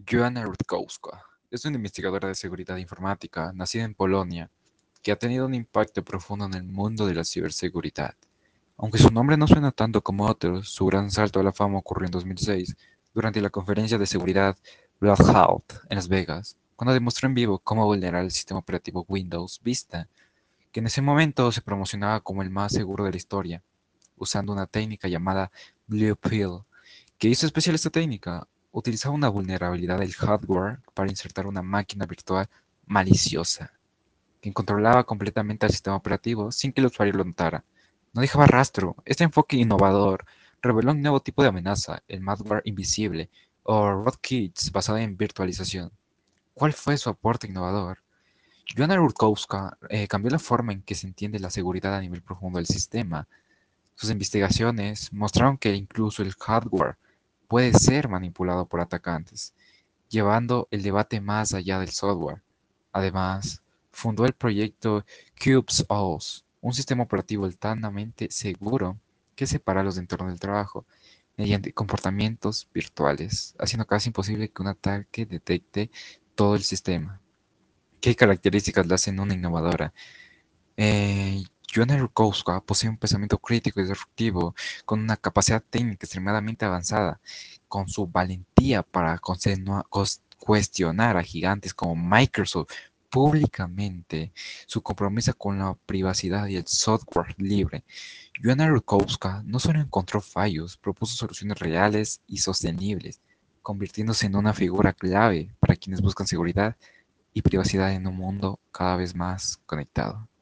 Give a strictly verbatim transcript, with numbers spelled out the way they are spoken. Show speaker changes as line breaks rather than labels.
Joanna Rutkowska es una investigadora de seguridad informática nacida en Polonia que ha tenido un impacto profundo en el mundo de la ciberseguridad. Aunque su nombre no suena tanto como otros, su gran salto a la fama ocurrió en dos mil seis durante la conferencia de seguridad Red Hat en Las Vegas, cuando demostró en vivo cómo vulnerar el sistema operativo Windows Vista, que en ese momento se promocionaba como el más seguro de la historia, usando una técnica llamada Blue Pill. ¿Qué hizo especial esta técnica? Utilizaba una vulnerabilidad del hardware para insertar una máquina virtual maliciosa, que controlaba completamente al sistema operativo sin que el usuario lo notara. No dejaba rastro. Este enfoque innovador reveló un nuevo tipo de amenaza, el malware invisible, o rootkits basada en virtualización. ¿Cuál fue su aporte innovador? Joanna Rutkowska eh, cambió la forma en que se entiende la seguridad a nivel profundo del sistema. Sus investigaciones mostraron que incluso el hardware puede ser manipulado por atacantes, llevando el debate más allá del software. Además, fundó el proyecto CubeSOS, un sistema operativo altamente seguro que separa los entornos del trabajo mediante comportamientos virtuales, haciendo casi imposible que un ataque detecte todo el sistema. ¿Qué características la hacen una innovadora? Eh, Joanna Rutkowska posee un pensamiento crítico y disruptivo, con una capacidad técnica extremadamente avanzada, con su valentía para consenua- cos- cuestionar a gigantes como Microsoft públicamente, su compromiso con la privacidad y el software libre. Joanna Rutkowska no solo encontró fallos, propuso soluciones reales y sostenibles, convirtiéndose en una figura clave para quienes buscan seguridad y privacidad en un mundo cada vez más conectado.